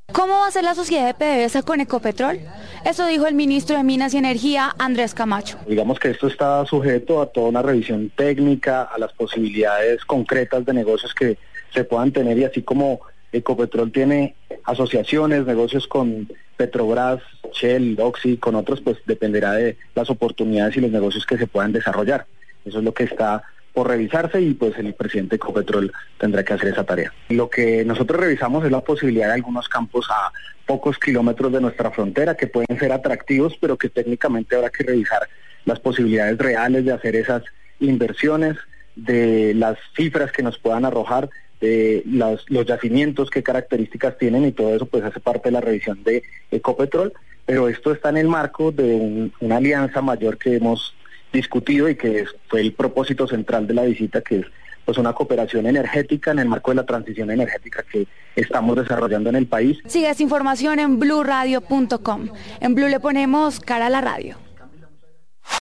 ¿Cómo va a ser la sociedad de PDVSA con Ecopetrol? Eso dijo el ministro de Minas y Energía, Andrés Camacho. Digamos que esto está sujeto a toda una revisión técnica, a las posibilidades concretas de negocios que se puedan tener, y así como Ecopetrol tiene asociaciones, negocios con Petrobras, Shell, Oxy, con otros, pues dependerá de las oportunidades y los negocios que se puedan desarrollar. Eso es lo que está por revisarse, y pues el presidente de Ecopetrol tendrá que hacer esa tarea. Lo que nosotros revisamos es la posibilidad de algunos campos a pocos kilómetros de nuestra frontera que pueden ser atractivos, pero que técnicamente habrá que revisar las posibilidades reales de hacer esas inversiones, de las cifras que nos puedan arrojar, de los yacimientos, qué características tienen, y todo eso pues hace parte de la revisión de Ecopetrol, pero esto está en el marco de una alianza mayor que hemos discutido y que fue el propósito central de la visita, que es pues una cooperación energética en el marco de la transición energética que estamos desarrollando en el país. Sigue esta información en bluradio.com. En Blue le ponemos cara a la radio.